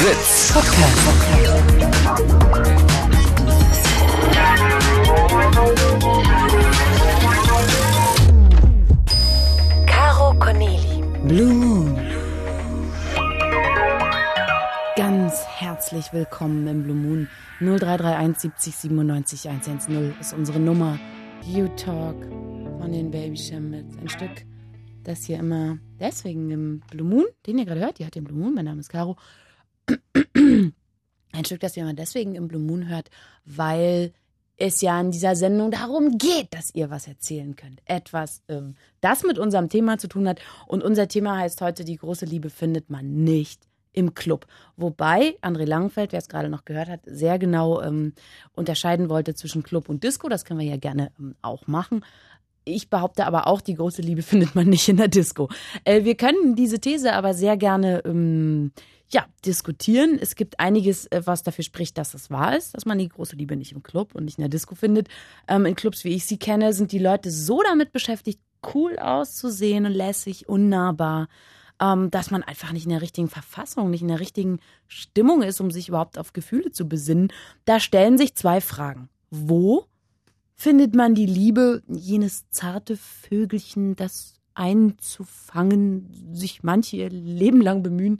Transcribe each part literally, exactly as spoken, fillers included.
Fritz Podcast. Caro Corneli. Blue Moon. Ganz herzlich willkommen im Blue Moon. null drei drei eins siebzig siebenundneunzig hundertzehn ist unsere Nummer. You Talk von den Baby Shambles. Ein Stück, das hier immer deswegen im Blue Moon, den ihr gerade hört, ihr hört den Blue Moon, mein Name ist Caro. Ein Stück, das ihr immer deswegen im Blue Moon hört, weil es ja in dieser Sendung darum geht, dass ihr was erzählen könnt. Etwas, ähm, das mit unserem Thema zu tun hat. Und unser Thema heißt heute, die große Liebe findet man nicht im Club. Wobei André Langenfeld, wer es gerade noch gehört hat, sehr genau ähm, unterscheiden wollte zwischen Club und Disco. Das können wir ja gerne ähm, auch machen. Ich behaupte aber auch, die große Liebe findet man nicht in der Disco. Äh, wir können diese These aber sehr gerne ähm, ja, diskutieren. Es gibt einiges, äh, was dafür spricht, dass es wahr ist, dass man die große Liebe nicht im Club und nicht in der Disco findet. Ähm, in Clubs, wie ich sie kenne, sind die Leute so damit beschäftigt, cool auszusehen und lässig, unnahbar, ähm, dass man einfach nicht in der richtigen Verfassung, nicht in der richtigen Stimmung ist, um sich überhaupt auf Gefühle zu besinnen. Da stellen sich zwei Fragen. Wo findet man die Liebe, jenes zarte Vögelchen, das einzufangen, sich manche ihr Leben lang bemühen?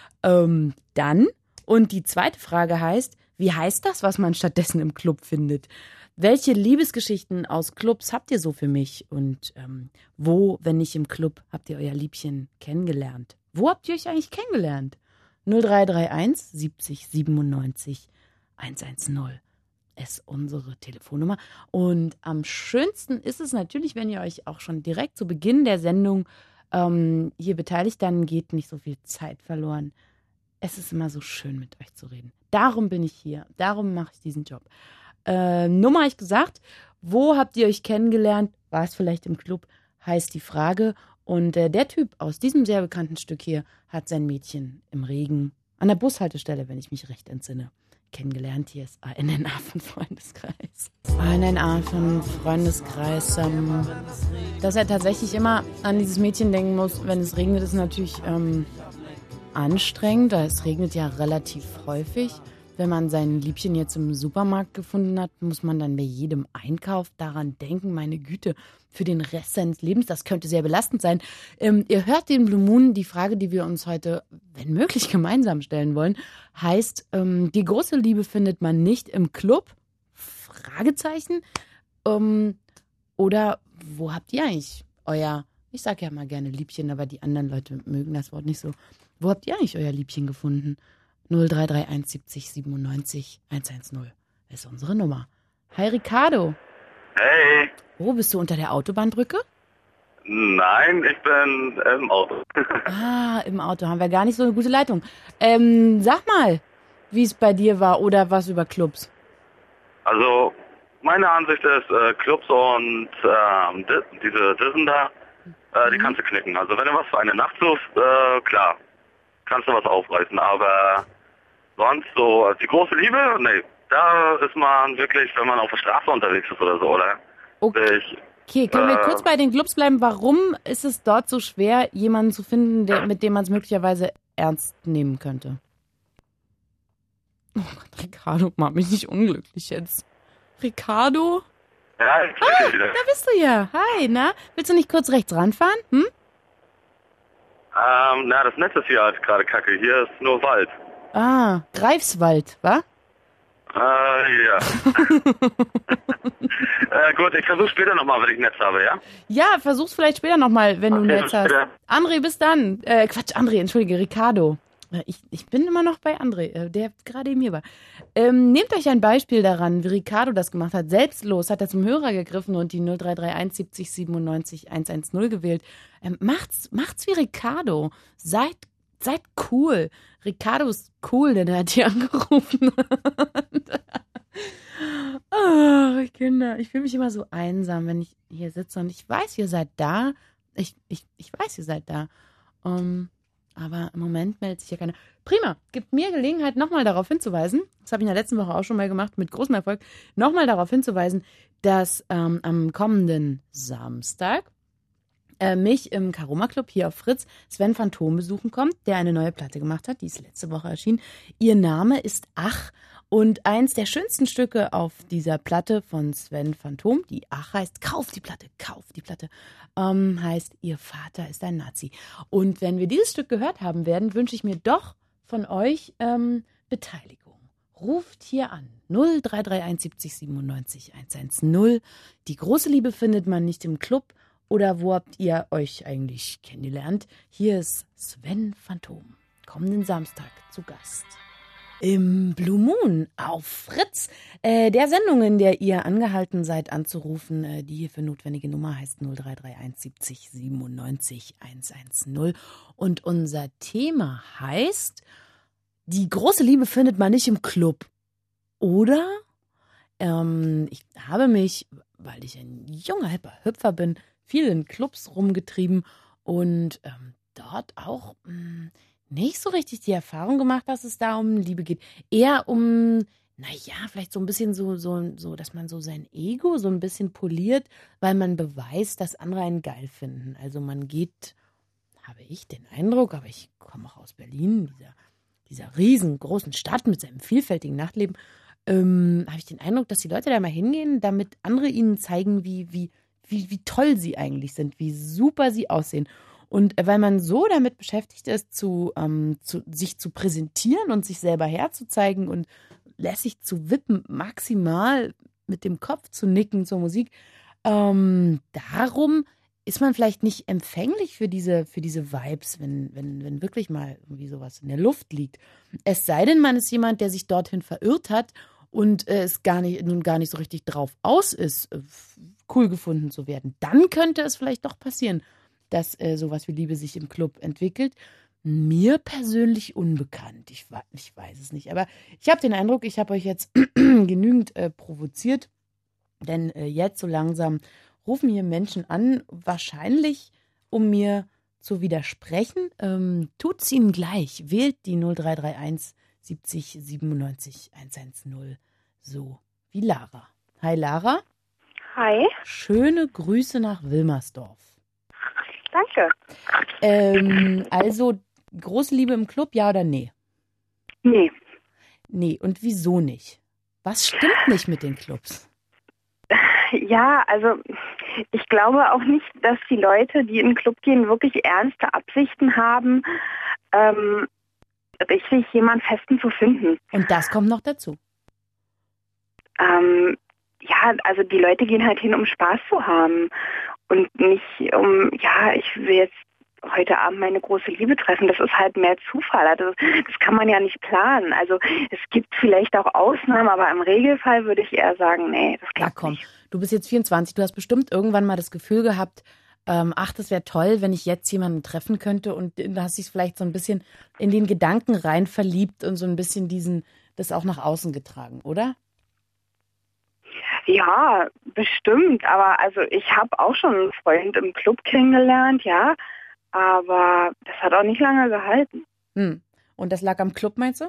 Ähm, dann, und die zweite Frage heißt, wie heißt das, was man stattdessen im Club findet? Welche Liebesgeschichten aus Clubs habt ihr so für mich? Und ähm, wo, wenn nicht im Club, habt ihr euer Liebchen kennengelernt? Wo habt ihr euch eigentlich kennengelernt? null drei drei eins siebzig siebenundneunzig hundertzehn ist unsere Telefonnummer. Und am schönsten ist es natürlich, wenn ihr euch auch schon direkt zu Beginn der Sendung ähm, hier beteiligt, dann geht nicht so viel Zeit verloren. Es ist immer so schön, mit euch zu reden. Darum bin ich hier. Darum mache ich diesen Job. Äh, Nummer habe ich gesagt. Wo habt ihr euch kennengelernt? War es vielleicht im Club? Heißt die Frage. Und äh, der Typ aus diesem sehr bekannten Stück hier hat sein Mädchen im Regen an der Bushaltestelle, wenn ich mich recht entsinne, kennengelernt. Hier ist A N N A von Freundeskreis. A N N A von Freundeskreis. Ähm, dass er tatsächlich immer an dieses Mädchen denken muss, wenn es regnet, ist natürlich ähm, anstrengend. Es regnet ja relativ häufig. Wenn man sein Liebchen jetzt im Supermarkt gefunden hat, muss man dann bei jedem Einkauf daran denken, meine Güte, für den Rest seines Lebens, das könnte sehr belastend sein. Ähm, ihr hört den Blue Moon, die Frage, die wir uns heute, wenn möglich, gemeinsam stellen wollen, heißt, ähm, die große Liebe findet man nicht im Club? Fragezeichen. Ähm, oder wo habt ihr eigentlich euer, ich sag ja mal gerne Liebchen, aber die anderen Leute mögen das Wort nicht so. Wo habt ihr eigentlich euer Liebchen gefunden? null drei drei eins siebzig siebenundneunzig hundertzehn ist unsere Nummer. Hi Ricardo. Hey. Oh, bist du unter der Autobahnbrücke? Nein, ich bin im Auto. Ah, im Auto haben wir gar nicht so eine gute Leitung. Ähm, sag mal, wie es bei dir war oder was über Clubs? Also, meine Ansicht ist, äh, Clubs und äh, di- diese Dissen da, äh, die Mhm. kannst du knicken. Also, wenn du was für eine Nacht suchst, äh, klar, kannst du was aufreißen. Aber sonst so, die große Liebe, nee, da ist man wirklich, wenn man auf der Straße unterwegs ist oder so, oder? Okay, Ich, okay können wir äh, kurz bei den Clubs bleiben? Warum ist es dort so schwer, jemanden zu finden, der, mit dem man es möglicherweise ernst nehmen könnte? Oh Gott, Ricardo, mach mich nicht unglücklich jetzt. Ricardo? ja, ich Ah, wieder. da bist du ja. Hi, na? Willst du nicht kurz rechts ranfahren? Hm? Ähm, na, das Netz ist hier halt gerade kacke. Hier ist nur Wald. Ah, Greifswald, wa? Äh, ja. äh, gut, ich versuche später nochmal, wenn ich Netz habe, ja? Ja, versuch's vielleicht später nochmal, wenn du Okay, Netz bis hast. später. André, bis dann. Äh, Quatsch, André, entschuldige, Ricardo. Äh, Ich, ich bin immer noch bei André, äh, der gerade eben hier war. Ähm, nehmt euch ein Beispiel daran, wie Ricardo das gemacht hat. Selbstlos hat er zum Hörer gegriffen und die null drei drei eins siebzig siebenundneunzig hundertzehn gewählt. Ähm, macht's, macht's wie Ricardo. Seid, seid cool. Ricardo ist cool, denn er hat hier angerufen. Oh, Kinder, ich fühle mich immer so einsam, wenn ich hier sitze und ich weiß, ihr seid da. Ich, ich, ich weiß, ihr seid da. Um, aber im Moment meldet sich ja keiner. Prima, gibt mir Gelegenheit, nochmal darauf hinzuweisen, das habe ich in der letzten Woche auch schon mal gemacht, mit großem Erfolg, nochmal darauf hinzuweisen, dass ähm, am kommenden Samstag äh, mich im Karoma Club hier auf Fritz Sven Phantom besuchen kommt, der eine neue Platte gemacht hat, die ist letzte Woche erschienen. Ihr Name ist Ach. Und eins der schönsten Stücke auf dieser Platte von Sven Phantom, die Ach heißt, kauf die Platte, kauf die Platte, ähm, heißt Ihr Vater ist ein Nazi. Und wenn wir dieses Stück gehört haben werden, wünsche ich mir doch von euch ähm, Beteiligung. Ruft hier an, null drei drei eins siebzig siebenundneunzig hundertzehn. Die große Liebe findet man nicht im Club. Oder wo habt ihr euch eigentlich kennengelernt? Hier ist Sven Phantom, kommenden Samstag zu Gast. Im Blue Moon auf Fritz, äh, der Sendung, in der ihr angehalten seid anzurufen. Äh, die hierfür notwendige Nummer heißt null drei drei eins siebzig siebenundneunzig hundertzehn. Und unser Thema heißt, die große Liebe findet man nicht im Club. Oder? Ähm, ich habe mich, weil ich ein junger, hipper Hüpfer bin, viel in Clubs rumgetrieben und ähm, dort auch mh, nicht so richtig die Erfahrung gemacht, dass es da um Liebe geht. Eher um, naja, vielleicht so ein bisschen so, so, so, dass man so sein Ego so ein bisschen poliert, weil man beweist, dass andere einen geil finden. Also man geht, habe ich den Eindruck, aber ich komme auch aus Berlin, dieser, dieser riesengroßen Stadt mit seinem vielfältigen Nachtleben, ähm, habe ich den Eindruck, dass die Leute da mal hingehen, damit andere ihnen zeigen, wie, wie, wie, wie toll sie eigentlich sind, wie super sie aussehen. Und weil man so damit beschäftigt ist, zu, ähm, zu, sich zu präsentieren und sich selber herzuzeigen und lässig zu wippen, maximal mit dem Kopf zu nicken zur Musik, ähm, darum ist man vielleicht nicht empfänglich für diese, für diese Vibes, wenn, wenn, wenn wirklich mal irgendwie sowas in der Luft liegt. Es sei denn, man ist jemand, der sich dorthin verirrt hat und äh, es gar nicht, nun gar nicht so richtig drauf aus ist, äh, cool gefunden zu werden. Dann könnte es vielleicht doch passieren, dass äh, sowas wie Liebe sich im Club entwickelt. Mir persönlich unbekannt. Ich, ich weiß es nicht. Aber ich habe den Eindruck, ich habe euch jetzt genügend äh, provoziert. Denn äh, jetzt so langsam rufen hier Menschen an, wahrscheinlich um mir zu widersprechen. Ähm, tut's ihnen gleich. Wählt die null drei drei eins siebzig siebenundneunzig hundertzehn. So wie Lara. Hi Lara. Hi. Schöne Grüße nach Wilmersdorf. Danke. Ähm, also, große Liebe im Club, ja oder nee? Nee. Nee, und wieso nicht? Was stimmt nicht mit den Clubs? Ja, also ich glaube auch nicht, dass die Leute, die in den Club gehen, wirklich ernste Absichten haben, ähm, richtig jemanden Festen zu finden. Und das kommt noch dazu. Ähm, ja, also die Leute gehen halt hin, um Spaß zu haben. Und nicht um, ja, ich will jetzt heute Abend meine große Liebe treffen. Das ist halt mehr Zufall. Also das kann man ja nicht planen. Also es gibt vielleicht auch Ausnahmen, aber im Regelfall würde ich eher sagen, nee, das klappt Ja, komm, nicht. du bist jetzt vierundzwanzig, du hast bestimmt irgendwann mal das Gefühl gehabt, ähm, ach, das wäre toll, wenn ich jetzt jemanden treffen könnte, und da hast du dich vielleicht so ein bisschen in den Gedanken rein verliebt und so ein bisschen diesen, das auch nach außen getragen, oder? Ja, bestimmt. Aber also ich habe auch schon einen Freund im Club kennengelernt, ja. Aber das hat auch nicht lange gehalten. Hm. Und das lag am Club, meinst du?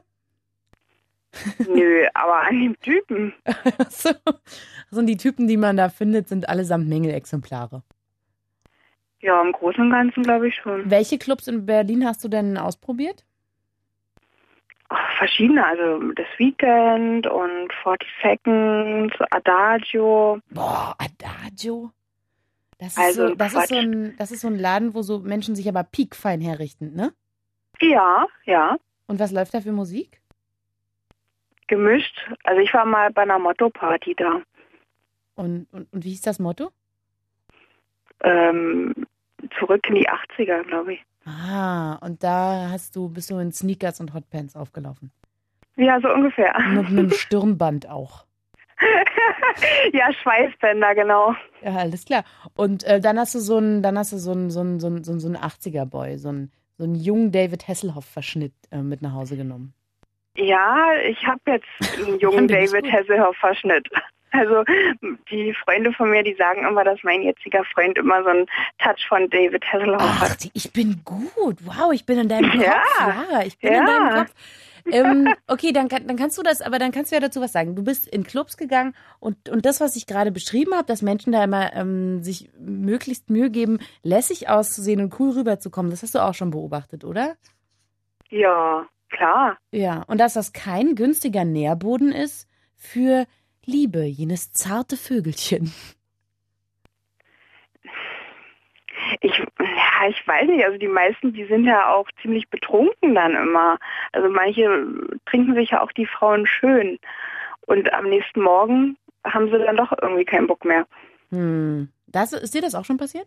Nö, aber an dem Typen. so. Also, und die Typen, die man da findet, sind allesamt Mängelexemplare. Ja, im Großen und Ganzen glaube ich schon. Welche Clubs in Berlin hast du denn ausprobiert? Oh, verschiedene, also das Weekend und forty Seconds, Adagio. Boah, Adagio? Das ist, Also so, das, ist so Quatsch. ein, das ist so ein Laden, wo so Menschen sich aber piekfein herrichten, ne? Ja, ja, Und was läuft da für Musik? gemischt. Also ich war mal bei einer Motto-Party da. Und, und, und wie hieß das Motto? Ähm, zurück in die achtziger, glaube ich. Ah, und da hast du, bist du in Sneakers und Hotpants aufgelaufen. Ja, so ungefähr. Mit einem Stirnband auch. Ja, Schweißbänder, genau. Ja, alles klar. Und äh, dann hast du so einen, dann hast du so einen, so einen, so einen, so einen, so einen achtziger-Boy, so einen, so einen jungen David Hasselhoff-Verschnitt äh, mit nach Hause genommen. Ja, ich habe jetzt einen jungen Ja, das ist David gut. Hasselhoff-Verschnitt. Also die Freunde von mir, die sagen immer, dass mein jetziger Freund immer so einen Touch von David Hasselhoff Ach, hat. die, ich bin gut. Wow, ich bin in deinem Kopf. Ja. Ja, ich bin Ja. in deinem Kopf. ähm, okay, dann, dann kannst du das, aber dann kannst du ja dazu was sagen. Du bist in Clubs gegangen und, und das, was ich gerade beschrieben habe, dass Menschen da immer ähm, sich möglichst Mühe geben, lässig auszusehen und cool rüberzukommen, das hast du auch schon beobachtet, oder? Ja, klar. Ja, und dass das kein günstiger Nährboden ist für Liebe, jenes zarte Vögelchen. Ich, ja, ich weiß nicht, also die meisten, die sind ja auch ziemlich betrunken dann immer. Also manche trinken sich ja auch die Frauen schön. Und am nächsten Morgen haben sie dann doch irgendwie keinen Bock mehr. Hm. Das, ist dir das auch schon passiert?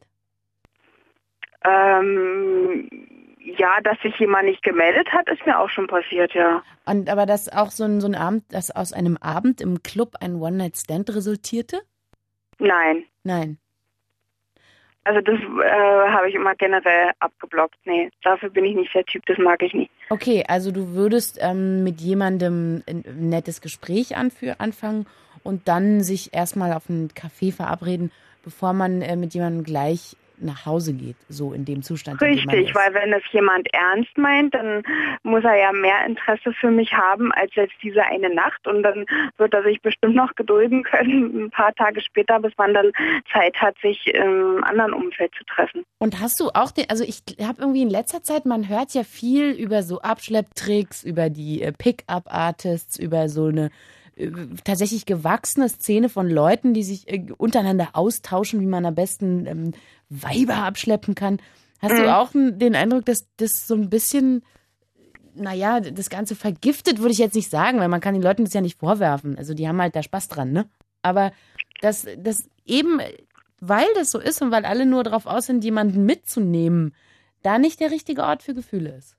Ähm, ja, dass sich jemand nicht gemeldet hat, ist mir auch schon passiert, ja. Und aber dass auch so ein, so ein Abend, dass aus einem Abend im Club ein One-Night-Stand resultierte? Nein. Nein. Also das äh, habe ich immer generell abgeblockt. Nee, dafür bin ich nicht der Typ, das mag ich nicht. Okay, also du würdest ähm, mit jemandem ein, ein nettes Gespräch anfü- anfangen und dann sich erstmal auf einen Café verabreden, bevor man äh, mit jemandem gleich nach Hause geht, so in dem Zustand, in dem man Richtig, ist. weil wenn es jemand ernst meint, dann muss er ja mehr Interesse für mich haben als jetzt diese eine Nacht und dann wird er sich bestimmt noch gedulden können, ein paar Tage später, bis man dann Zeit hat, sich im anderen Umfeld zu treffen. Und hast du auch den, also ich habe irgendwie in letzter Zeit, man hört ja viel über so Abschlepptricks, über die äh, Pick-up-Artists, über so eine äh, tatsächlich gewachsene Szene von Leuten, die sich äh, untereinander austauschen, wie man am besten ähm, Weiber abschleppen kann. Hast mhm. du auch den Eindruck, dass das so ein bisschen, naja, das Ganze vergiftet, würde ich jetzt nicht sagen, weil man kann den Leuten das ja nicht vorwerfen. Also die haben halt da Spaß dran, ne? Aber dass das eben, weil das so ist und weil alle nur darauf aus sind, jemanden mitzunehmen, da nicht der richtige Ort für Gefühle ist.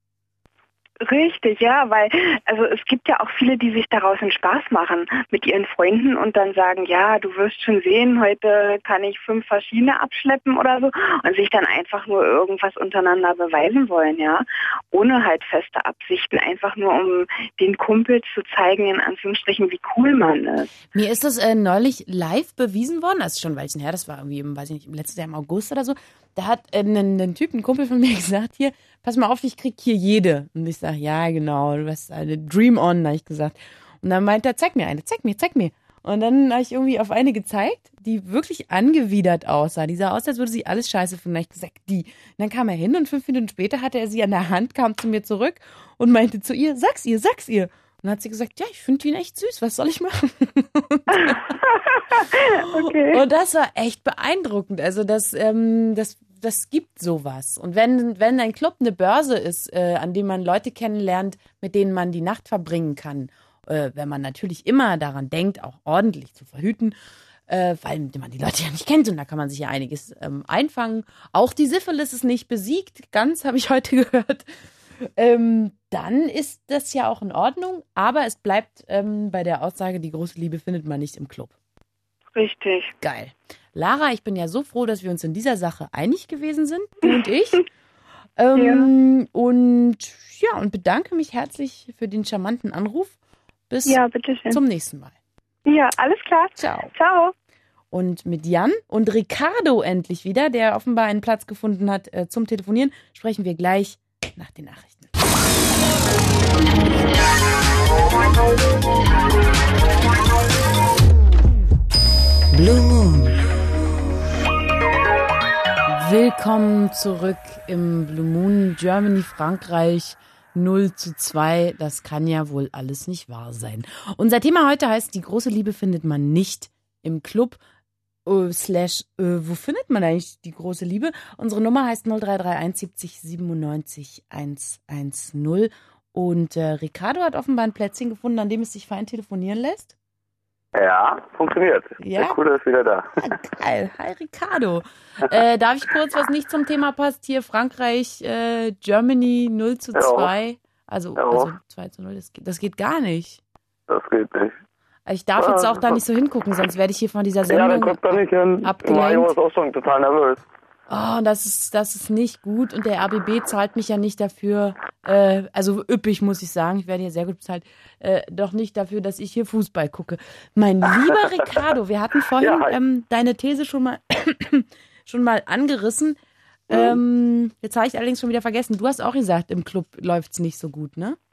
Richtig, ja, weil also es gibt ja auch viele, die sich daraus einen Spaß machen mit ihren Freunden und dann sagen, ja, du wirst schon sehen, heute kann ich fünf verschiedene abschleppen oder so und sich dann einfach nur irgendwas untereinander beweisen wollen, ja, ohne halt feste Absichten, einfach nur um den Kumpels zu zeigen, in Anführungsstrichen, wie cool man ist. Mir ist das äh, neulich live bewiesen worden, das ist schon ein Weilchen her, das war irgendwie, im, weiß ich nicht, im letzten Jahr im August oder so. Da hat äh, ein, ein Typ, ein Kumpel von mir gesagt, hier, pass mal auf, ich krieg hier jede. Und ich sage, ja, genau, du hast eine Dream On, habe ich gesagt. Und dann meint er, zeig mir eine, zeig mir, zeig mir. Und dann habe ich irgendwie auf eine gezeigt, die wirklich angewidert aussah. Die sah aus, als würde sie alles scheiße finden. Da habe ich gesagt, die. Und dann kam er hin und fünf Minuten später hatte er sie an der Hand, kam zu mir zurück und meinte zu ihr, sag's ihr, sag's ihr. Und dann hat sie gesagt, ja, ich finde ihn echt süß, was soll ich machen? Okay. Und das war echt beeindruckend. Also das, ähm, das, das gibt sowas. Und wenn, wenn ein Club eine Börse ist, äh, an dem man Leute kennenlernt, mit denen man die Nacht verbringen kann, äh, wenn man natürlich immer daran denkt, auch ordentlich zu verhüten, äh, weil man die Leute ja nicht kennt und da kann man sich ja einiges ähm, einfangen. Auch die Syphilis ist nicht besiegt, ganz, habe ich heute gehört. Ähm, dann ist das ja auch in Ordnung, aber es bleibt ähm, bei der Aussage, die große Liebe findet man nicht im Club. Richtig. Geil. Lara, ich bin ja so froh, dass wir uns in dieser Sache einig gewesen sind, du und ich. ähm, ja. Und ja, und bedanke mich herzlich für den charmanten Anruf. Bis ja, bitteschön. Zum nächsten Mal. Ja, alles klar. Ciao. Ciao. Und mit Jan und Ricardo endlich wieder, der offenbar einen Platz gefunden hat äh, zum Telefonieren, sprechen wir gleich nach den Nachrichten. Blue Moon. Willkommen zurück im Blue Moon. Germany, Frankreich null zu zwei. Das kann ja wohl alles nicht wahr sein. Unser Thema heute heißt, die große Liebe findet man nicht im Club. Uh, slash, uh, wo findet man eigentlich die große Liebe? Unsere Nummer heißt null drei drei eins siebzig siebenundneunzig hundertzehn. Und äh, Ricardo hat offenbar ein Plätzchen gefunden, an dem es sich fein telefonieren lässt. Ja, funktioniert. Ja? Der Coole ist wieder da. Ja, geil. Hi Ricardo. äh, darf ich kurz, was nicht zum Thema passt, hier Frankreich, äh, Germany null zu zwei. Also, also zwei zu null, das geht, das geht gar nicht. Das geht nicht. Ich darf jetzt auch da nicht so hingucken, sonst werde ich hier von dieser Sendung ja, dann guck da nicht hin. abgelenkt. Mario ist auch schon total nervös. Oh, das ist, das ist nicht gut und der R B B zahlt mich ja nicht dafür, äh, also üppig muss ich sagen, ich werde hier sehr gut bezahlt, äh, doch nicht dafür, dass ich hier Fußball gucke. Mein lieber Ricardo, wir hatten vorhin ja, ähm, deine These schon mal, schon mal angerissen. Ähm, jetzt habe ich allerdings schon wieder vergessen, du hast auch gesagt, im Club läuft's nicht so gut, ne?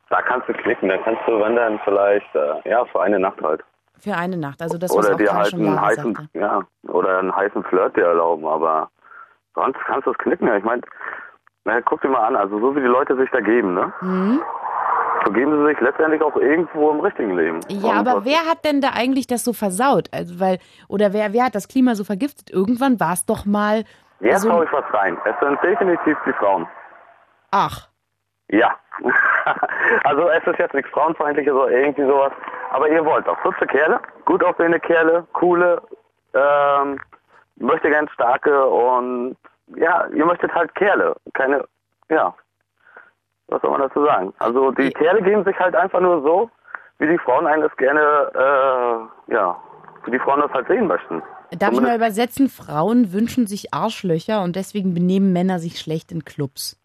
Da kannst du klicken, da kannst du, wenn dann vielleicht, äh, ja, für eine Nacht halt. Für eine Nacht, also das was Oder auch dir gerade halt schon einen Lara heißen, sagte. ja, oder einen heißen Flirt dir erlauben, aber sonst kannst du es knicken. Ich meine, na, guck dir mal an, also so wie die Leute sich da geben, ne? Mhm. So geben sie sich letztendlich auch irgendwo im richtigen Leben. Ja, Und aber was- wer hat denn da eigentlich das so versaut? Also weil, oder wer, wer hat das Klima so vergiftet? Irgendwann war es doch mal Jetzt so. hau ich was rein. Es sind definitiv die Frauen. Ach, Ja. Also es ist jetzt nichts Frauenfeindliches oder irgendwie sowas. Aber ihr wollt auch hübsche Kerle, gut aussehende Kerle, coole, ähm, möchte gern starke und ja, ihr möchtet halt Kerle. Keine, ja. Was soll man dazu sagen? Also die Kerle geben sich halt einfach nur so, wie die Frauen einen das gerne, äh, ja, wie die Frauen das halt sehen möchten. darf ich Zumindest- mal übersetzen? Frauen wünschen sich Arschlöcher und deswegen benehmen Männer sich schlecht in Clubs.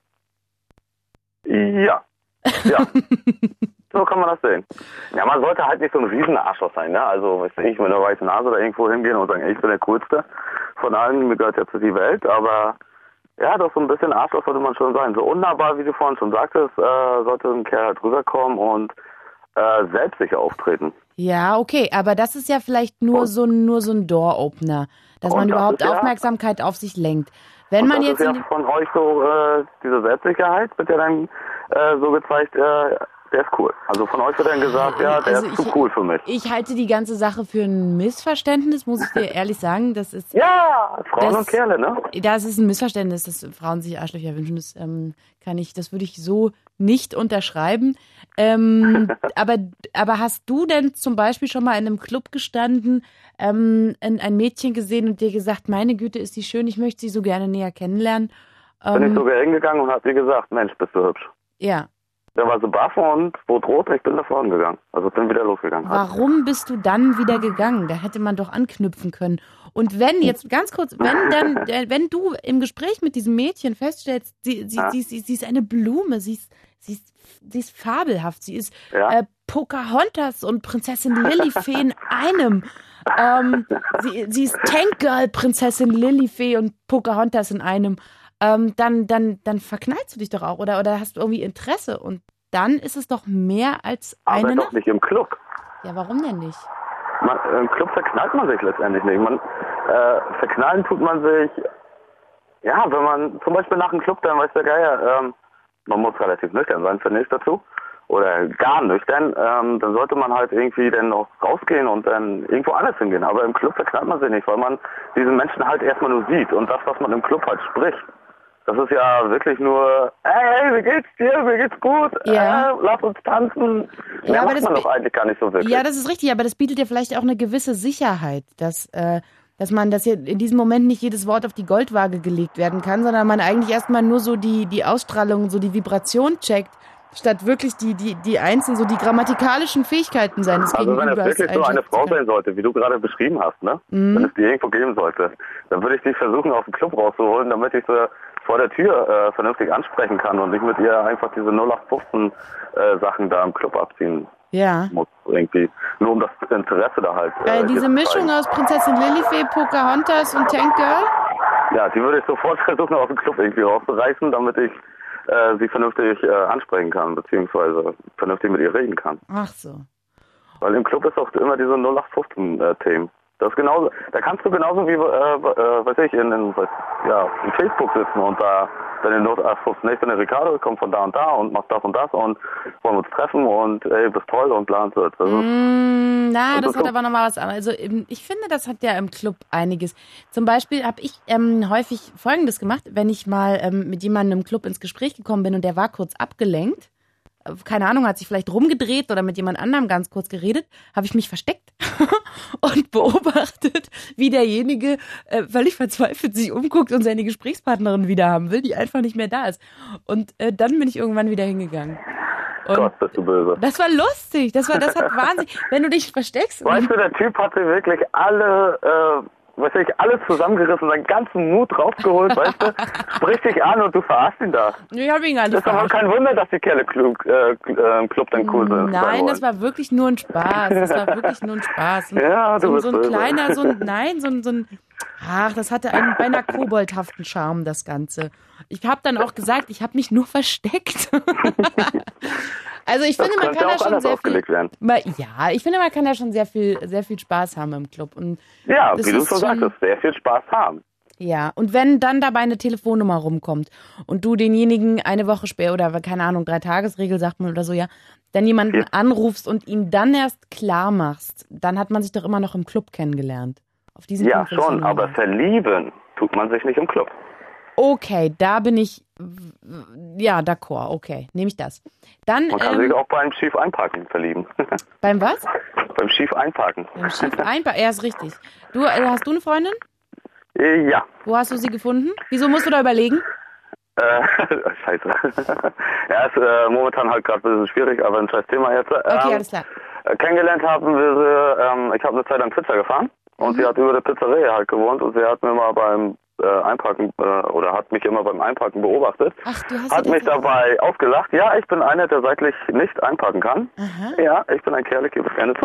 Ja. Ja. So kann man das sehen. Ja, man sollte halt nicht so ein riesen Arschloch sein, ne? Also, weiß ich, mit einer weißen Nase da irgendwo hingehen und sagen, ey, ich bin der Coolste von allen, mir gehört jetzt die Welt, aber ja, doch so ein bisschen Arschloch sollte man schon sein. So unnahbar, wie du vorhin schon sagtest, äh, sollte ein Kerl halt rüberkommen und äh, selbstsicher auftreten. Ja, okay, aber das ist ja vielleicht nur Und- so, nur so ein Door-Opener, dass Und man das überhaupt ist ja- Aufmerksamkeit auf sich lenkt. Wenn Und man das jetzt ist in ja die, von euch so, äh, diese Selbstsicherheit wird ja dann äh, so gezeigt, äh, der ist cool. Also von euch wird dann gesagt, ja, der Also ist zu ich- cool für mich. ich halte die ganze Sache für ein Missverständnis, muss ich dir ehrlich sagen. Das ist, Ja, Frauen Das- und Kerle, ne? das ist ein Missverständnis, dass Frauen sich Arschlöcher wünschen. Das ähm, kann ich, das würde ich so nicht unterschreiben. Ähm, aber, aber hast du denn zum Beispiel schon mal in einem Club gestanden, ähm, ein, ein Mädchen gesehen und dir gesagt, meine Güte, ist die schön, ich möchte sie so gerne näher kennenlernen? Bin ich Ähm, sogar hingegangen und hab ihr gesagt, Mensch, bist du hübsch. ja. Da war sie baff und wurde rot und ich bin davor gegangen. Also bin wieder losgegangen. Warum bist du dann wieder gegangen? Da hätte man doch anknüpfen können. Und wenn, jetzt ganz kurz, wenn dann, äh, wenn du im Gespräch mit diesem Mädchen feststellst, sie, sie, Ja. sie, sie, sie ist eine Blume, sie ist, sie ist, sie ist fabelhaft, sie ist Ja. äh, Pocahontas und Prinzessin Lilifee in einem. Ähm, sie, sie ist Tank Girl, Prinzessin Lilifee und Pocahontas in einem. Ähm, dann, dann, dann verknallst du dich doch auch, oder, oder hast du irgendwie Interesse und dann ist es doch mehr als Aber eine doch Nacht. nicht im Club. Ja, warum denn nicht? Man, Im Club verknallt man sich letztendlich nicht. Man, äh, verknallen tut man sich, ja, wenn man zum Beispiel nach dem Club, dann weiß der Geier, ähm, man muss relativ nüchtern sein, finde ich dazu. Oder gar nüchtern, ähm, dann sollte man halt irgendwie dann noch rausgehen und dann irgendwo anders hingehen. Aber im Club verknallt man sich nicht, weil man diesen Menschen halt erstmal nur sieht. Und das, was man im Club halt spricht, das ist ja wirklich nur, hey, wie geht's dir, mir geht's gut, Ja. äh, lass uns tanzen. Ja, Ja, aber macht das man bi- doch eigentlich gar nicht so wirklich. Ja, das ist richtig, aber das bietet ja vielleicht auch eine gewisse Sicherheit, dass, äh, dass man, dass hier in diesem Moment nicht jedes Wort auf die Goldwaage gelegt werden kann, sondern man eigentlich erstmal nur so die, die Ausstrahlung, so die Vibration checkt, statt wirklich die, die, die einzelnen, so die grammatikalischen Fähigkeiten seines Also wenn es Gegenübers wirklich so eine einschätzen Frau kann. sein sollte, wie du gerade beschrieben hast, ne? Mhm. Wenn es die irgendwo geben sollte, dann würde ich die versuchen, aus dem Club rauszuholen, damit ich sie vor der Tür äh, vernünftig ansprechen kann und nicht mit ihr einfach diese null acht fünfzehn äh, Sachen da im Club abziehen Ja. muss, irgendwie. Nur um das Interesse da halt. Äh, hier diese zu Mischung zeigen. aus Prinzessin Lilifee, Pocahontas und Tank Girl? Ja, die würde ich sofort versuchen, aus dem Club irgendwie rauszureißen, damit ich äh, sie vernünftig äh, ansprechen kann, beziehungsweise vernünftig mit ihr reden kann. Ach so. Weil im Club ist auch immer diese null acht fünfzehn äh, Themen. Das ist genauso, da kannst du genauso wie, äh, äh, weiß ich, in, in, weiß, ja, in Facebook sitzen und da deine null acht fünfzehn, ich bin der Ricardo, ich komme von da und da und mach das und das und wollen uns treffen und ey, bist toll und bla und so. Das ist, Mm, na, Und das das hat so- aber nochmal was anderes. Also ähm, ich finde, das hat ja im Club einiges. Zum Beispiel habe ich ähm, häufig Folgendes gemacht, wenn ich mal ähm, mit jemandem im Club ins Gespräch gekommen bin und der war kurz abgelenkt, äh, keine Ahnung, hat sich vielleicht rumgedreht oder mit jemand anderem ganz kurz geredet, habe ich mich versteckt und beobachtet, wie derjenige äh, völlig verzweifelt sich umguckt und seine Gesprächspartnerin wieder haben will, die einfach nicht mehr da ist. Und äh, dann bin ich irgendwann wieder hingegangen. Und Gott, bist du böse. das war lustig. Das war, das hat wahnsinnig. Wenn du dich versteckst. Weißt du, der Typ hatte wirklich alle, äh, weiß ich, alles zusammengerissen, seinen ganzen Mut rausgeholt, weißt du, spricht dich an und du verarschst ihn da. Ich habe ihn gar nicht Das ist aber verarscht. kein Wunder, dass die Kerle klug, äh, im Club dann cool sind. Nein, das war wirklich nur ein Spaß. Das war wirklich nur ein Spaß. Und Ja, du so, bist so ein böse. kleiner, so ein, nein, so ein, so ein, ach, das hatte einen beinahe koboldhaften Charme, das Ganze. Ich habe dann auch gesagt, ich habe mich nur versteckt. Also ich Das finde, man könnte kann auch da schon anders sehr ausgelegt viel, werden. mal- ja, ich finde, man kann da schon sehr viel, sehr viel Spaß haben im Club. Und Ja, das wie du ist schon schon- sagtest, sehr viel Spaß haben. ja, und wenn dann dabei eine Telefonnummer rumkommt und du denjenigen eine Woche später oder keine Ahnung, drei Tagesregel sagt man oder so, ja, dann jemanden Ja. anrufst und ihn dann erst klar machst, dann hat man sich doch immer noch im Club kennengelernt. Auf diesen Ja, Punkt will ich schon, nur aber hinaus. verlieben tut man sich nicht im Club. Okay, da bin ich, ja, d'accord, okay, nehme ich das. Dann, Man kann ähm, sich auch beim schief einparken verlieben. beim was? beim schief einparken. Beim Schiff einpa- ja, ist richtig. Du, äh, hast du eine Freundin? Äh, ja. Wo hast du sie gefunden? Wieso musst du da überlegen? Äh, scheiße. Ja, ist äh, momentan halt gerade ein bisschen schwierig, aber ein scheiß Thema jetzt. Okay, Ähm, alles klar. äh, Kennengelernt haben wir sie, ähm, ich habe eine Zeit lang Pizza gefahren und Mhm. sie hat über der Pizzeria halt gewohnt und sie hat mir mal beim äh, Einparken äh, oder hat mich immer beim Einparken beobachtet. Ach, du hast Hat sie mich das- dabei ausgelacht. Ja, ich bin einer, der seitlich nicht einparken kann. Aha. Ja, ich bin ein Kerl, ich gebe es gerne zu.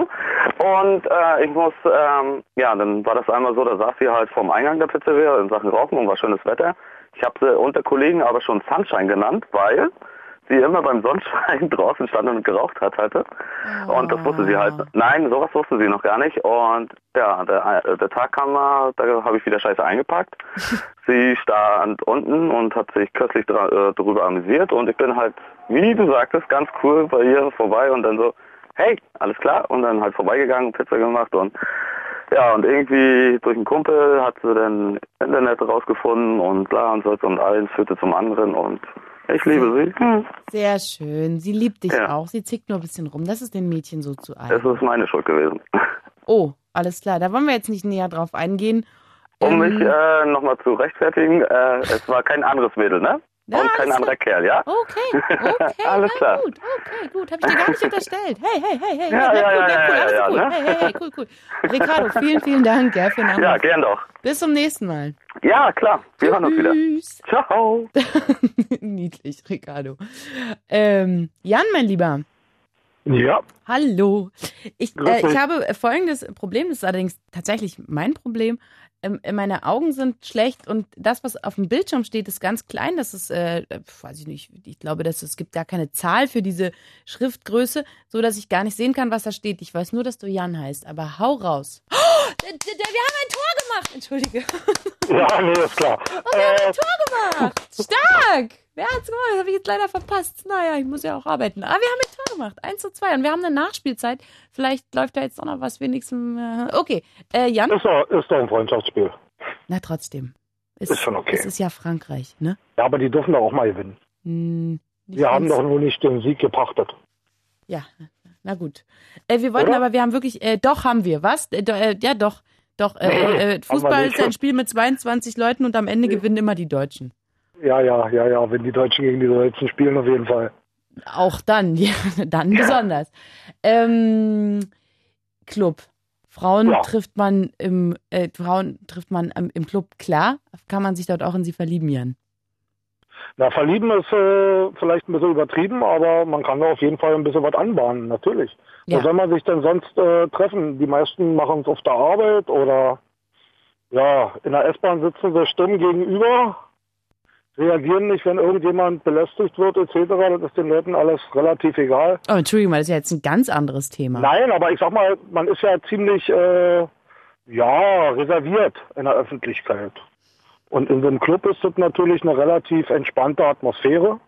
Und äh, ich muss, ähm, ja, dann war das einmal so, da saß sie halt vorm Eingang der Pizzeria in Sachen Rauchen und war schönes Wetter. Ich habe sie unter Kollegen aber schon Sunshine genannt, weil sie immer beim Sonnenschein draußen stand und geraucht hat hatte. Und das wusste sie halt. Nein, sowas wusste sie noch gar nicht. Und ja, der, der Tag kam mal, da habe ich wieder scheiße eingepackt. Sie stand unten und hat sich köstlich dra- äh, darüber amüsiert. Und ich bin halt, wie du sagtest, ganz cool bei ihr vorbei und dann so, hey, alles klar. Und dann halt vorbeigegangen, Pizza gemacht und ja, und irgendwie durch einen Kumpel hat sie dann Internet rausgefunden und bla und so und eins führte zum anderen und ich liebe sie. Hm. Sehr schön. Sie liebt dich Ja. auch. Sie zickt nur ein bisschen rum. Das ist den Mädchen so zu Es eigen. ist meine Schuld gewesen. Oh, alles klar. Da wollen wir jetzt nicht näher drauf eingehen. Um Ähm, mich äh, nochmal zu rechtfertigen, äh, es war kein anderes Mädel, ne? Ja, und kein alles anderer Kerl, ja? Okay, okay, Alles na klar. gut, okay, gut. Hab ich dir gar nicht unterstellt. Hey, hey, hey, hey, Ja, hey, ja, cool, ja, ja, cool, ja, alles ja, cool. ne? Hey, hey, hey, cool, cool. Ricardo, vielen, vielen Dank, ja, für den Anruf. Ja, gern doch. Bis zum nächsten Mal. Ja, klar. Wir hören uns wieder. Tschüss. Ciao. Niedlich, Ricardo. Ähm, Jan, mein Lieber. Ja, Hallo. Ich, Grüß äh, ich dich. habe folgendes Problem, das ist allerdings tatsächlich mein Problem. Ähm, meine Augen sind schlecht und das, was auf dem Bildschirm steht, ist ganz klein. Das ist, äh, weiß ich nicht, ich glaube, dass es gibt gar keine Zahl für diese Schriftgröße, so dass ich gar nicht sehen kann, was da steht. Ich weiß nur, dass du Jan heißt, aber hau raus. Oh, d- d- d- wir haben ein Tor gemacht. Entschuldige. ja, nee, ist klar. Wir haben Äh, ein Tor gemacht. Stark. Wer hat's gemacht? Das habe ich jetzt leider verpasst. Naja, ich muss ja auch arbeiten. Aber wir haben ein Tor gemacht. eins zu zwei. Und wir haben eine Nachspielzeit. Vielleicht läuft da jetzt auch noch was wenigstens. Äh, okay. Äh, Jan? ist, doch, ist doch ein Freundschaftsspiel. Na, trotzdem. Es, Ist schon okay. Es ist ja Frankreich, ne? Ja, aber die dürfen doch auch mal gewinnen. Hm, ich Wir haben find's- doch nur nicht den Sieg gepachtet. Ja, na gut. Äh, wir wollten Oder? aber, wir haben wirklich, äh, doch haben wir, was? Äh, do, äh, ja, doch. Doch, äh, äh, Haben Fußball wir ist nicht. ein Spiel mit zweiundzwanzig Leuten und am Ende gewinnen immer die Deutschen. Ja, ja, ja, ja, wenn die Deutschen gegen die Deutschen spielen, auf jeden Fall. Auch dann, ja, dann besonders. Ähm, Club. Frauen Ja. trifft man im äh, Frauen trifft man im, im Club, klar. Kann man sich dort auch in sie verlieben, Jan? Na, verlieben ist äh, vielleicht ein bisschen übertrieben, aber man kann da auf jeden Fall ein bisschen was anbahnen, natürlich. Ja. Wo soll man sich denn sonst äh, treffen? Die meisten machen es auf der Arbeit oder ja, in der S-Bahn sitzen sie stumm gegenüber, reagieren nicht, wenn irgendjemand belästigt wird et cetera. Das ist den Leuten alles relativ egal. Oh, Entschuldigung, das ist ja jetzt ein ganz anderes Thema. Nein, aber ich sag mal, man ist ja ziemlich äh, ja, reserviert in der Öffentlichkeit. Und in so einem Club ist das natürlich eine relativ entspannte Atmosphäre.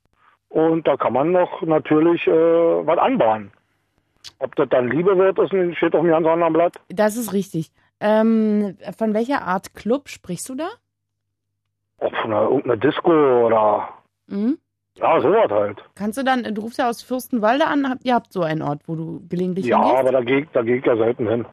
Und da kann man noch natürlich äh, was anbahnen. Ob das dann Liebe wird, ist, ein- steht auf einem ganz anderen Blatt. Das ist richtig. Ähm, von welcher Art Club sprichst du da? Ob von einer, irgendeiner Disco oder Mhm. ja, sowas halt. Kannst du dann, du rufst ja aus Fürstenwalde an, habt, ihr habt so einen Ort, wo du gelegentlich Ja, hingehst? aber da gehe da geh ich ja selten hin.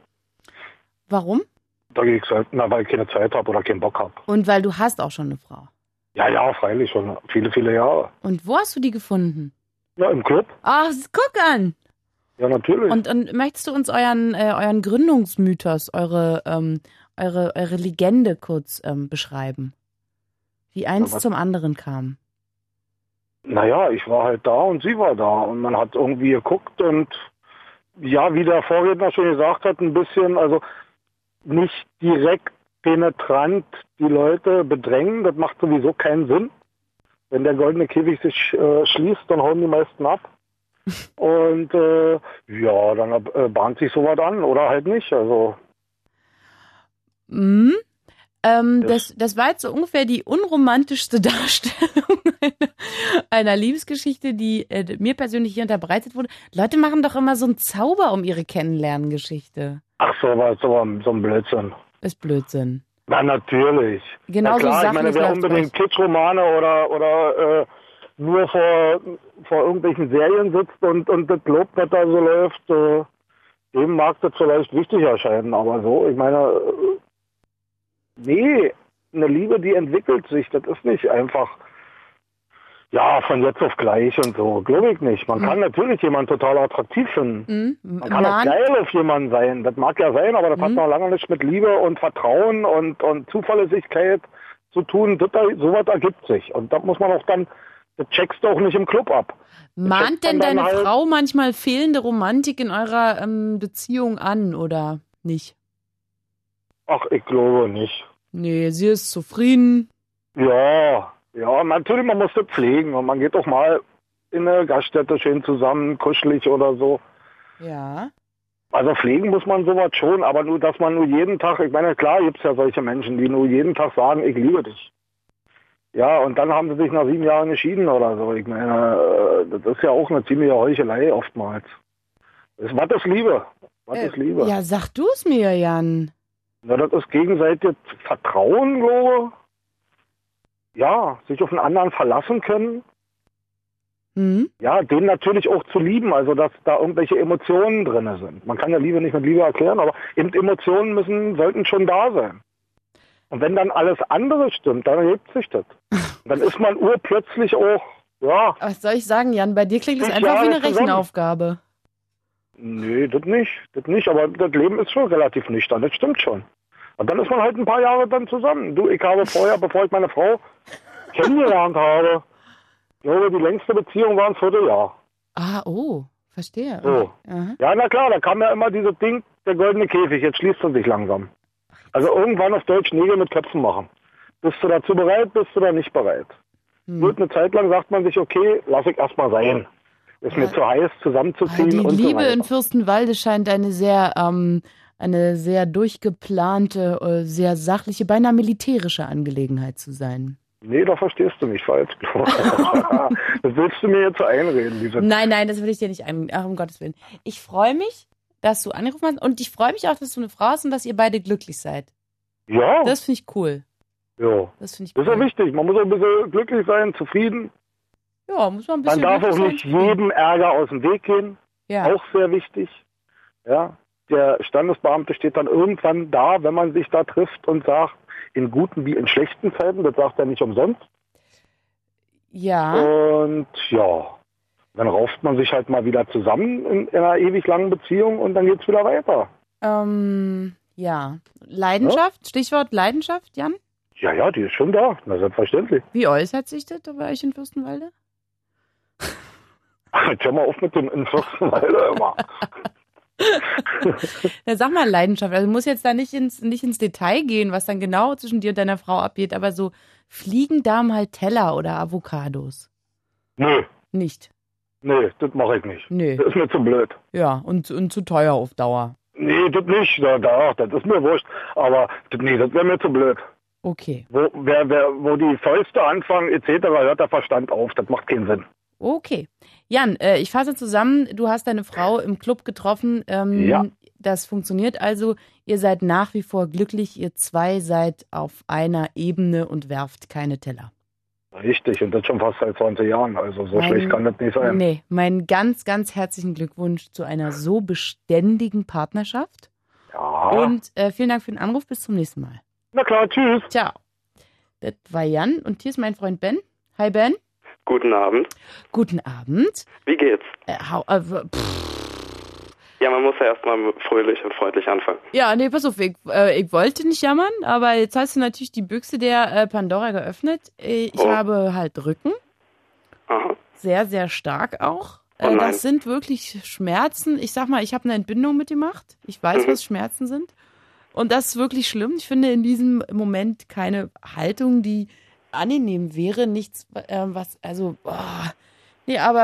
Warum? Da gehe ich selten, na, weil ich keine Zeit habe oder keinen Bock habe. Und weil du hast auch schon eine Frau. Ja, ja, freilich schon viele, viele Jahre. Und wo hast du die gefunden? Ja, im Club? Ach, guck an! Ja, natürlich. Und, und möchtest du uns euren, äh, euren Gründungsmythos, eure, ähm, eure, eure Legende kurz ähm, beschreiben? Wie eins Ja, was- zum anderen kam. Naja, ich war halt da und sie war da und man hat irgendwie geguckt und ja, wie der Vorredner schon gesagt hat, ein bisschen, also nicht direkt penetrant die Leute bedrängen, das macht sowieso keinen Sinn. Wenn der goldene Käfig sich äh, schließt, dann hauen die meisten ab. Und äh, ja, dann äh, bahnt sich sowas an oder halt nicht. Also Mhm. Ähm, Das- das, das war jetzt so ungefähr die unromantischste Darstellung einer, einer Liebesgeschichte, die äh, mir persönlich hier unterbreitet wurde. Leute machen doch immer so einen Zauber um ihre Kennenlerngeschichte. ach so, was so, so ein Blödsinn. Ist Blödsinn. Na natürlich. Genauso Na klar, ich meine, sachlich wer läuft's unbedingt Kitschromane oder oder äh, nur vor vor irgendwelchen Serien sitzt und und das lobt, was da so läuft, äh, dem mag das vielleicht wichtig erscheinen, aber so, ich meine, äh, nee, eine Liebe, die entwickelt sich, das ist nicht einfach, ja, von jetzt auf gleich und so, glaube ich nicht. Man Mhm. kann natürlich jemanden total attraktiv finden. Mhm. Man kann auch Mann, geil auf jemanden sein, das mag ja sein, aber das hat Mhm. noch lange nichts mit Liebe und Vertrauen und, und Zuverlässigkeit zu tun. Das, sowas ergibt sich und das muss man auch dann, das checkst du auch nicht im Club ab. mahnt checkt man denn dann deine halt- Frau manchmal fehlende Romantik in eurer ähm, Beziehung an oder nicht? Ach, ich glaube nicht. Nee, sie ist zufrieden. Ja, ja, natürlich, man muss das pflegen und man geht auch mal in eine Gaststätte schön zusammen, kuschelig oder so. Ja. Also pflegen muss man sowas schon, aber nur, dass man nur jeden Tag, ich meine, klar gibt es ja solche Menschen, die nur jeden Tag sagen, ich liebe dich. Ja, und dann haben sie sich nach sieben Jahren geschieden oder so. Ich meine, äh, das ist ja auch eine ziemliche Heuchelei oftmals. Das, was ist Liebe? Was Äh, ist Liebe? Ja, sag du es mir, Jan. Na, das ist gegenseitiges Vertrauen, glaube ich. Ja, sich auf einen anderen verlassen können. Hm? Ja, den natürlich auch zu lieben, also dass da irgendwelche Emotionen drin sind. Man kann ja Liebe nicht mit Liebe erklären, aber eben Emotionen müssen, sollten schon da sein. Und wenn dann alles andere stimmt, dann erhebt sich das. Dann ist man urplötzlich auch, ja, Was soll ich sagen, Jan? Bei dir klingt es Fünf einfach wie Jahre eine zusammen. Rechenaufgabe. nee, das nicht, das nicht, aber das Leben ist schon relativ nüchtern, das stimmt schon. Und dann ist man halt ein paar Jahre dann zusammen. Du, ich habe vorher, bevor ich meine Frau kennengelernt habe, ich glaube, die längste Beziehung war ein Vierteljahr. Ah, oh, verstehe. So. Aha. Ja, na klar, da kam ja immer dieses Ding, der goldene Käfig, jetzt schließt er sich langsam. Also irgendwann auf Deutsch Nägel mit Köpfen machen. Bist du dazu bereit, bist du da nicht bereit? Hm. Gut, eine Zeit lang sagt man sich, okay, lass ich erstmal sein. Ist mir Ja. zu heiß, Ah, zusammenzuziehen die und so Liebe weiter. in Fürstenwalde scheint eine sehr, ähm, eine sehr durchgeplante, äh, sehr sachliche, beinahe militärische Angelegenheit zu sein. Nee, da verstehst du mich falsch. Das willst du mir jetzt so einreden, diese. Nein, nein, das will ich dir nicht ein. Ach, um Gottes Willen. Ich freue mich, dass du angerufen hast und ich freue mich auch, dass du eine Frau hast und dass ihr beide glücklich seid. Ja, Das finde ich cool. ja. Das finde ich Das ist cool. ja wichtig. Man muss auch ein bisschen glücklich sein, zufrieden. Ja, muss man ein Man bisschen darf auch glücklich nicht sein. jedem Ärger aus dem Weg gehen. Ja. Auch sehr wichtig. Ja, der Standesbeamte steht dann irgendwann da, wenn man sich da trifft und sagt, in guten wie in schlechten Zeiten, das sagt er nicht umsonst. Ja. Und ja, dann rauft man sich halt mal wieder zusammen in, in einer ewig langen Beziehung und dann geht's wieder weiter. Ähm, ja. Leidenschaft, Stichwort Leidenschaft, Jan. Ja, ja, die ist schon da, na selbstverständlich. Wie äußert sich das bei euch in Fürstenwalde? Jetzt hör mal auf mit dem in Fürstenwalde immer. Ja, sag mal Leidenschaft. Also muss jetzt da nicht ins, nicht ins Detail gehen, was dann genau zwischen dir und deiner Frau abgeht, aber so fliegen da mal Teller oder Avocados. Nö, Nicht. nee, das mache ich nicht. Nö. Das ist mir zu blöd. Ja, und, und zu teuer auf Dauer. Nee, das nicht. Ja, da, das ist mir wurscht. Aber das, nee, das wäre mir zu blöd. Okay. Wo, wer, wer, wo die Fäuste anfangen et cetera, hört der Verstand auf. Das macht keinen Sinn. Okay. Jan, äh, ich fasse zusammen, du hast deine Frau im Club getroffen. Ähm, Ja. Das funktioniert also. Ihr seid nach wie vor glücklich. Ihr zwei seid auf einer Ebene und werft keine Teller. Richtig, und das schon fast seit zwanzig Jahren. Also so Mein- schlecht kann das nicht sein. Nee, meinen ganz, ganz herzlichen Glückwunsch zu einer so beständigen Partnerschaft. Ja. Und äh, vielen Dank für den Anruf. Bis zum nächsten Mal. Na klar, tschüss. Ciao. Das war Jan und hier ist mein Freund Ben. Hi Ben. Guten Abend. Guten Abend. Wie geht's? Äh, hau, äh, pff. Ja, man muss ja erstmal fröhlich und freundlich anfangen. Ja, nee, pass auf, ich, äh, ich wollte nicht jammern, aber jetzt hast du natürlich die Büchse der äh, Pandora geöffnet. Äh, Ich Oh. habe halt Rücken, Aha. sehr, sehr stark auch. Oh Äh, nein. das sind wirklich Schmerzen. Ich sag mal, ich habe eine Entbindung mitgemacht. Ich weiß, Mhm. was Schmerzen sind. Und das ist wirklich schlimm. Ich finde in diesem Moment keine Haltung, die angenehm wäre. Nichts, äh, was, also, boah. Nee, aber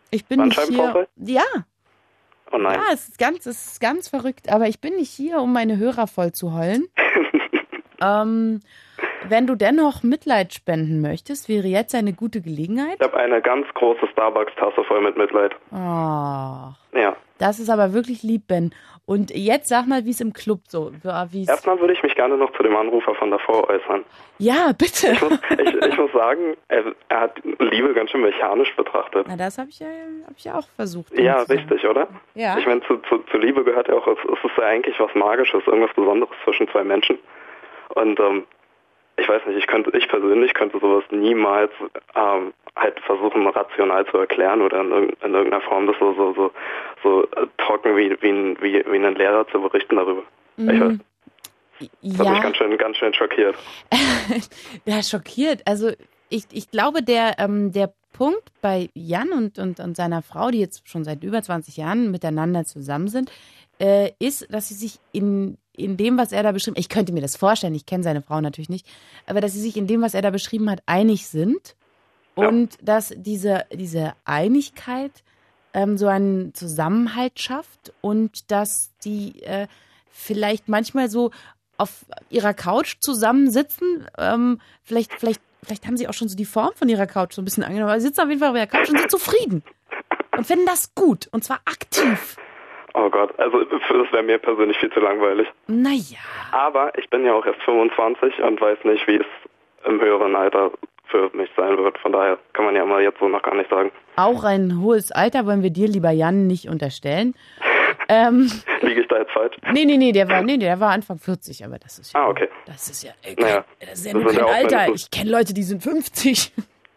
Ich bin nicht hier. Bandscheibenvorfall? Ja. Oh nein. Ja, es ist ganz, es ist ganz verrückt. Aber ich bin nicht hier, um meine Hörer voll zu heulen. ähm, wenn du dennoch Mitleid spenden möchtest, wäre jetzt eine gute Gelegenheit. Ich habe eine ganz große Starbucks-Tasse voll mit Mitleid. Oh, Ja. das ist aber wirklich lieb, Ben. Und jetzt sag mal, wie es im Club so, wie es... Erstmal würde ich mich gerne noch zu dem Anrufer von davor äußern. Ja, bitte. Ich muss, ich, ich muss sagen, er, er hat Liebe ganz schön mechanisch betrachtet. Na, das habe ich, ja, hab ich ja auch versucht. Ja, zu sagen. richtig, oder? Ja. Ich meine, zu, zu, zu Liebe gehört ja auch, es, es ist ja eigentlich was Magisches, irgendwas Besonderes zwischen zwei Menschen. Und ähm, ich weiß nicht, ich könnte, ich persönlich könnte sowas niemals ähm, halt versuchen, rational zu erklären oder in, irg- in irgendeiner Form das so so so, so äh, trocken wie wie, ein- wie wie ein Lehrer zu berichten darüber. Mhm. Ich weiß, das hat mich Ja, ganz schön ganz schön schockiert. ja, schockiert. Also ich, ich glaube, der, ähm, der Punkt bei Jan und, und, und seiner Frau, die jetzt schon seit über zwanzig Jahren miteinander zusammen sind, äh, ist, dass sie sich in, in dem, was er da beschrieben hat, ich könnte mir das vorstellen, ich kenne seine Frau natürlich nicht, aber dass sie sich in dem, was er da beschrieben hat, einig sind und ja. dass diese, diese Einigkeit ähm, so einen Zusammenhalt schafft und dass die äh, vielleicht manchmal so auf ihrer Couch zusammensitzen, ähm, vielleicht, vielleicht, vielleicht haben sie auch schon so die Form von ihrer Couch so ein bisschen angenommen, aber sie sitzen auf jeden Fall auf ihrer Couch und sind zufrieden und finden das gut und zwar aktiv. Oh Gott, also das wäre mir persönlich viel zu langweilig. Naja. Aber ich bin ja auch erst fünfundzwanzig und weiß nicht, wie es im höheren Alter für mich sein wird. Von daher kann man ja mal jetzt so noch gar nicht sagen. Auch ein hohes Alter wollen wir dir, lieber Jan, nicht unterstellen. ähm, Liege ich da jetzt falsch? Nee, nee, nee, der war, nee, der war Anfang vierzig, aber das ist ja, ah, okay. das ist ja, ey, naja, das ist ja das nur kein ja Alter. Ich kenne Leute, die sind fünfzig.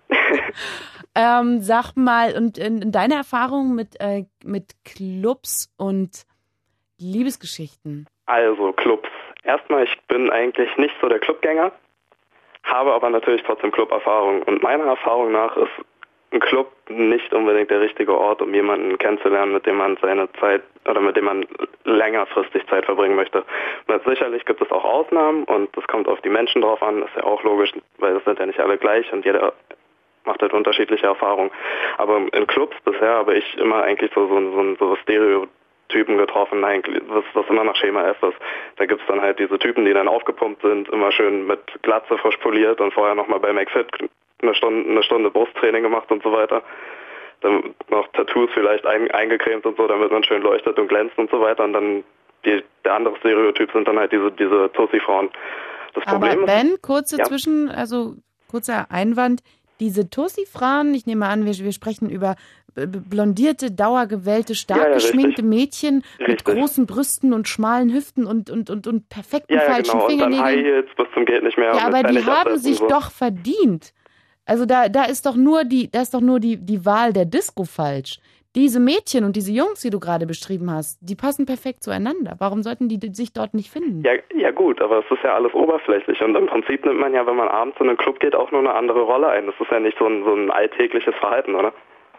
ähm, sag mal, und in, in deiner Erfahrung mit, äh, mit Clubs und Liebesgeschichten? Also, Clubs. Erstmal, ich bin eigentlich nicht so der Clubgänger, habe aber natürlich trotzdem Club-Erfahrung. Und meiner Erfahrung nach ist ein Club nicht unbedingt der richtige Ort, um jemanden kennenzulernen, mit dem man seine Zeit oder mit dem man längerfristig Zeit verbringen möchte. Und sicherlich gibt es auch Ausnahmen und das kommt auf die Menschen drauf an, ist ja auch logisch, weil das sind ja nicht alle gleich und jeder macht halt unterschiedliche Erfahrungen. Aber in Clubs bisher habe ich immer eigentlich so, so, so, so Stereotypen getroffen, eigentlich, was, was immer nach Schema F ist. Da gibt es dann halt diese Typen, die dann aufgepumpt sind, immer schön mit Glatze frisch poliert und vorher nochmal bei McFit eine Stunde, eine Stunde Brusttraining gemacht und so weiter. Dann noch Tattoos vielleicht ein, eingecremt und so, damit man schön leuchtet und glänzt und so weiter. Und dann die, der andere Stereotyp sind dann halt diese, diese Tussi-Frauen. Das Problem Aber Ben, ist, kurze ja? Zwischen, also kurzer Einwand, diese Tussi-Frauen, ich nehme an, wir, wir sprechen über blondierte, dauergewellte, stark ja, ja, geschminkte richtig. Mädchen Richtig. mit großen Brüsten und schmalen Hüften und, und, und, und perfekten ja, ja, falschen genau. Und dann Fingernägeln. High Heels bis zum geht nicht mehr. Ja, und aber mit die Pfennig haben absetzen sich und so. doch verdient. Also da, da ist doch nur die, da ist doch nur die, die Wahl der Disco falsch. Diese Mädchen und diese Jungs, die du gerade beschrieben hast, die passen perfekt zueinander. Warum sollten die sich dort nicht finden? Ja, ja gut, aber es ist ja alles oberflächlich und im Prinzip nimmt man ja, wenn man abends in einen Club geht, auch nur eine andere Rolle ein. Das ist ja nicht so ein, so ein alltägliches Verhalten, oder?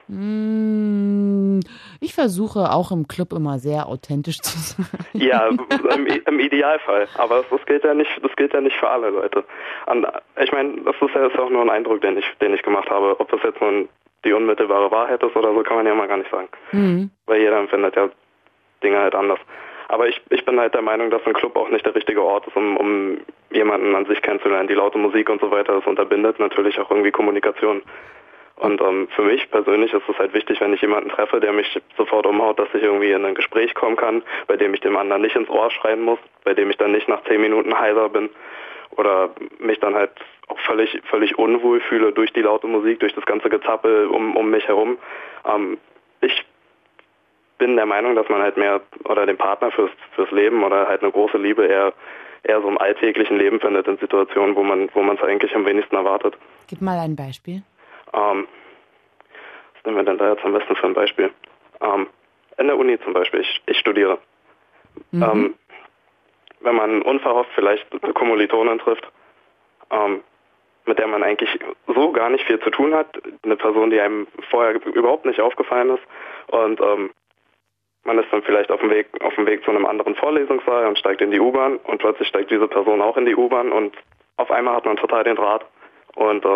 Ich versuche auch im Club immer sehr authentisch zu sein. Ja, im, im Idealfall. Aber das gilt ja nicht, das gilt ja nicht für alle Leute. Und ich meine, das ist ja, ist auch nur ein Eindruck, den ich, den ich gemacht habe. Ob das jetzt nun die unmittelbare Wahrheit ist oder so, kann man ja mal gar nicht sagen. Mhm. Weil jeder empfindet ja Dinge halt anders. Aber ich, ich bin halt der Meinung, dass ein Club auch nicht der richtige Ort ist, um, um jemanden an sich kennenzulernen. Die laute Musik und so weiter, das unterbindet natürlich auch irgendwie Kommunikation. Und ähm, für mich persönlich ist es halt wichtig, wenn ich jemanden treffe, der mich sofort umhaut, dass ich irgendwie in ein Gespräch kommen kann, bei dem ich dem anderen nicht ins Ohr schreien muss, bei dem ich dann nicht nach zehn Minuten heiser bin oder mich dann halt auch völlig völlig unwohl fühle durch die laute Musik, durch das ganze Gezappel um, um mich herum. Ähm, ich bin der Meinung, dass man halt mehr oder den Partner fürs fürs Leben oder halt eine große Liebe eher eher so im alltäglichen Leben findet, in Situationen, wo man wo man es eigentlich am wenigsten erwartet. Gib mal ein Beispiel. Ähm, was nehmen wir denn da jetzt am besten für ein Beispiel? Ähm, in der Uni zum Beispiel, ich, ich studiere. Mhm. Ähm, wenn man unverhofft vielleicht eine Kommilitonin trifft, ähm, mit der man eigentlich so gar nicht viel zu tun hat, eine Person, die einem vorher überhaupt nicht aufgefallen ist und ähm, man ist dann vielleicht auf dem Weg auf dem Weg zu einem anderen Vorlesungssaal und steigt in die U-Bahn und plötzlich steigt diese Person auch in die U-Bahn und auf einmal hat man total den Draht und ähm,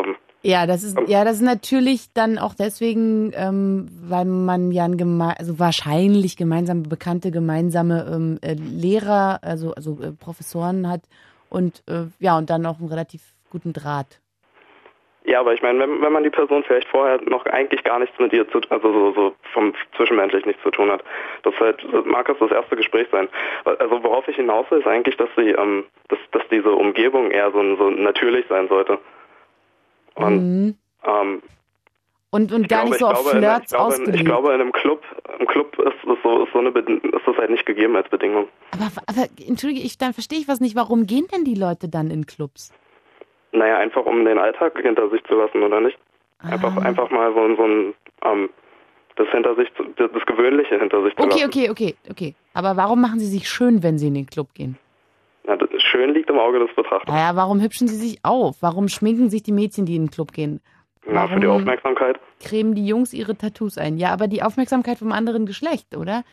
Ja, das ist ja, das ist natürlich dann auch deswegen, ähm, weil man ja ein geme- also wahrscheinlich gemeinsame bekannte gemeinsame ähm, äh, Lehrer, also also äh, Professoren hat und äh, ja und dann auch einen relativ guten Draht. Ja, aber ich meine, wenn, wenn man die Person vielleicht vorher noch eigentlich gar nichts mit ihr zu, also so, so vom Zwischenmenschlich nichts zu tun hat, das halt mag es das erste Gespräch sein. Also worauf ich hinaus will, ist eigentlich, dass sie, ähm, dass, dass diese Umgebung eher so, so natürlich sein sollte. Und Mhm. ähm, Und, und gar glaube, nicht so auf glaube, Flirts ich glaube, ausgelegt. Ich glaube, in einem Club, im Club ist, ist, so, ist, so eine, ist das halt nicht gegeben als Bedingung. Aber, aber entschuldige, ich, dann verstehe ich was nicht. Warum gehen denn die Leute dann in Clubs? Naja, einfach um den Alltag hinter sich zu lassen, oder nicht? Einfach, Ah. einfach mal so, so ein, ähm, das hinter sich, zu, das Gewöhnliche hinter sich zu Okay, lassen. okay, okay, okay. Aber warum machen sie sich schön, wenn sie in den Club gehen? Ja, das schön liegt im Auge des Betrachters. Naja, warum hübschen sie sich auf? Warum schminken sich die Mädchen, die in den Club gehen? Na, für die Warum Aufmerksamkeit. cremen die Jungs ihre Tattoos ein? Ja, aber die Aufmerksamkeit vom anderen Geschlecht, oder?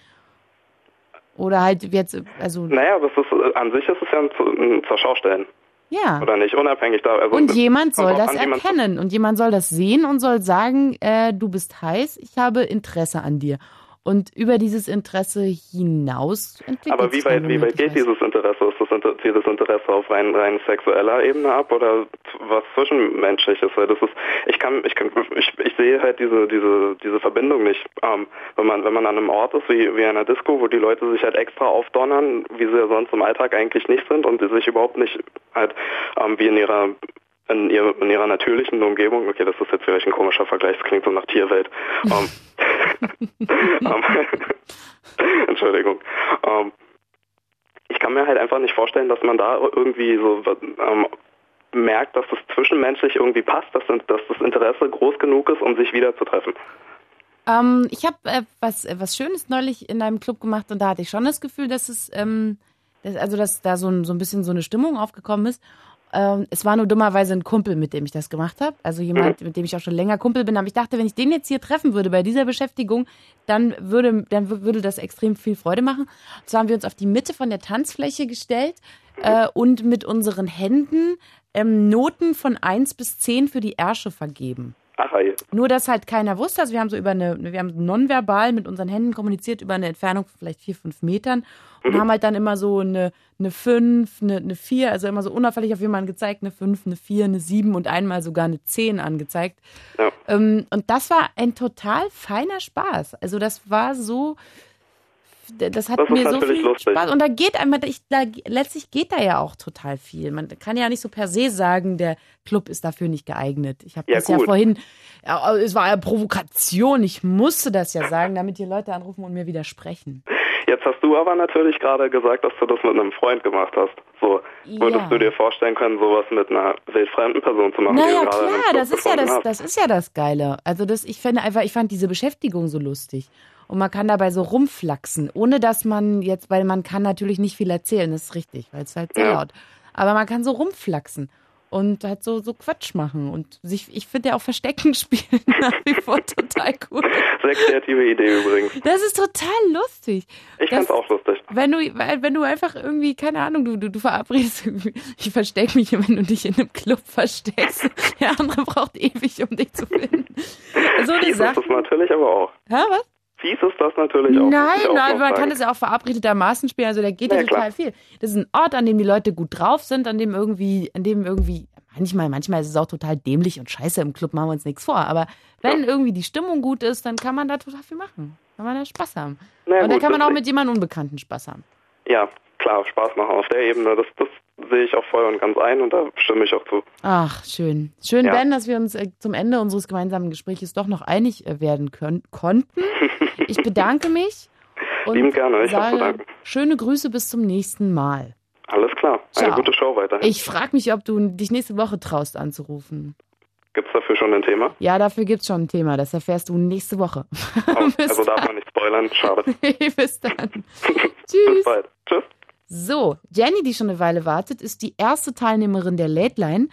Oder halt jetzt, also, Naja, aber es ist, an sich ist es ja ein, ein zur Schaustellen, ja. oder nicht? Unabhängig da. Also Und jemand kommt soll drauf das an, wie man's- erkennen und jemand soll das sehen und soll sagen, äh, du bist heiß, ich habe Interesse an dir. Und über dieses Interesse hinaus entwickelt Aber wie sich dann weit, wie weit geht womöglich was. dieses Interesse? Ist das Inter dieses Interesse auf rein, rein sexueller Ebene ab oder was Zwischenmenschliches? Weil das ist, ich kann, ich kann, ich, ich sehe halt diese, diese, diese Verbindung nicht. Ähm, wenn man, wenn man an einem Ort ist wie, wie einer Disco, wo die Leute sich halt extra aufdonnern, wie sie ja sonst im Alltag eigentlich nicht sind und die sich überhaupt nicht halt ähm, wie in ihrer In, ihr, in ihrer natürlichen Umgebung, okay, das ist jetzt vielleicht ein komischer Vergleich, das klingt so nach Tierwelt. um, um, Entschuldigung. Um, ich kann mir halt einfach nicht vorstellen, dass man da irgendwie so um, merkt, dass das zwischenmenschlich irgendwie passt, dass, dass das Interesse groß genug ist, um sich wieder zu treffen. Ähm, ich habe äh, was, äh, was Schönes neulich in einem Club gemacht und da hatte ich schon das Gefühl, dass es, ähm, dass, also dass da so ein, so ein bisschen so eine Stimmung aufgekommen ist. Ähm, es war nur dummerweise ein Kumpel, mit dem ich das gemacht habe. Also jemand, mhm. mit dem ich auch schon länger Kumpel bin. Aber ich dachte, wenn ich den jetzt hier treffen würde bei dieser Beschäftigung, dann würde, dann würde das extrem viel Freude machen. Und zwar haben wir uns auf die Mitte von der Tanzfläche gestellt äh, und mit unseren Händen ähm, Noten von eins bis zehn für die Ärsche vergeben. Ach, ey. Nur, dass halt keiner wusste. Also wir haben so über eine, wir haben nonverbal mit unseren Händen kommuniziert über eine Entfernung von vielleicht vier, fünf Metern und mhm. haben halt dann immer so eine, eine fünf, eine, eine vier, also immer so unauffällig auf jemanden gezeigt, eine fünf, eine vier, eine sieben und einmal sogar eine zehn angezeigt. Ja. Ähm, und das war ein total feiner Spaß. Also das war so, das hat das mir so viel lustig. Spaß. Und da geht einmal, ich, da, letztlich geht da ja auch total viel. Man kann ja nicht so per se sagen, der Club ist dafür nicht geeignet. Ich habe ja, das gut. ja vorhin, ja, es war eine Provokation, ich musste das ja sagen, damit die Leute anrufen und mir widersprechen. Jetzt hast du aber natürlich gerade gesagt, dass du das mit einem Freund gemacht hast. So, würdest ja. du dir vorstellen können, sowas mit einer wildfremden Person zu machen? Naja, die du gerade in einem klar, Club das ist ja gefunden das, hast? das ist ja das Geile. Also das, ich finde einfach, ich fand diese Beschäftigung so lustig. Und man kann dabei so rumflaxen, ohne dass man jetzt, weil man kann natürlich nicht viel erzählen, das ist richtig, weil es halt sehr Ja. laut. Aber man kann so rumflaxen und halt so, so Quatsch machen und sich, ich finde ja auch Verstecken spielen nach wie vor total cool. Sehr kreative Idee übrigens. Das ist total lustig. Ich Das- fand's auch lustig. Wenn du, weil- wenn du einfach irgendwie, keine Ahnung, du, du, du verabredest, irgendwie, ich verstecke mich, wenn du dich in einem Club versteckst. Der andere braucht ewig, um dich zu finden. So eine Fies ist Sache. das natürlich aber auch. Hä, was? Fies ist das natürlich auch. muss Nein, ich auch nein, noch man sagen. kann das ja auch verabredetermaßen spielen. Also da geht ja, Ja, total klar. viel. Das ist ein Ort, an dem die Leute gut drauf sind, an dem irgendwie, an dem irgendwie, manchmal, manchmal ist es auch total dämlich und scheiße im Club, machen wir uns nichts vor. Aber wenn Ja. irgendwie die Stimmung gut ist, dann kann man da total viel machen. Kann man da Spaß haben. Na und dann gut, kann man auch deswegen- mit jemandem Unbekannten Spaß haben. Ja, klar, Spaß machen auf der Ebene. Das, das sehe ich auch voll und ganz ein und da stimme ich auch zu. Ach, schön. Schön, Ja. Ben, dass wir uns äh, zum Ende unseres gemeinsamen Gesprächs doch noch einig äh, werden können, konnten. Ich bedanke mich und Lieben gerne, ich hab zu sage danken. schöne Grüße bis zum nächsten Mal. Alles klar. Eine Ciao. gute Show weiterhin. Ich frage mich, ob du dich nächste Woche traust anzurufen. Gibt's dafür schon ein Thema? Ja, dafür gibt's schon ein Thema. Das erfährst du nächste Woche. Oh, Bis also darf man nicht spoilern. Schade. Bis dann. Bis Tschüss. bald. Tschüss. So, Jenny, die schon eine Weile wartet, ist die erste Teilnehmerin der Late Line.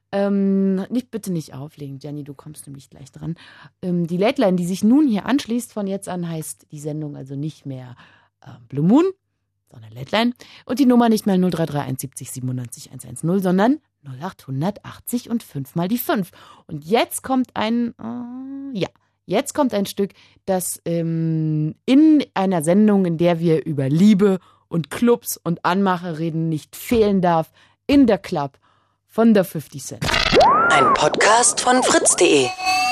Ähm, nicht, bitte nicht auflegen, Jenny, du kommst nämlich gleich dran. Ähm, die Late Line, die sich nun hier anschließt, von jetzt an heißt die Sendung also nicht mehr äh, Blue Moon, sondern Lettline. Und die Nummer nicht mehr null drei drei eins siebzig siebenundneunzig hundertzehn, sondern null acht achtzig und fünf mal die fünf. Und jetzt kommt ein, äh, ja, jetzt kommt ein Stück, das ähm, in einer Sendung, in der wir über Liebe und Clubs und Anmache reden, nicht fehlen darf. In der Club von der fifty Cent. Ein Podcast von fritz punkt de.